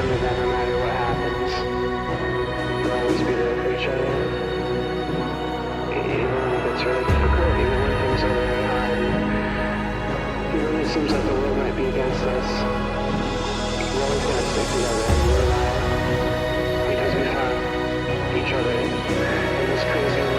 with them no matter what happens. We'll always be there for each other. Even when it's really difficult, even when things are really hard, even when it seems like the world might be against us, we're always gonna stick together and we're alive because we have each other in this crazy world.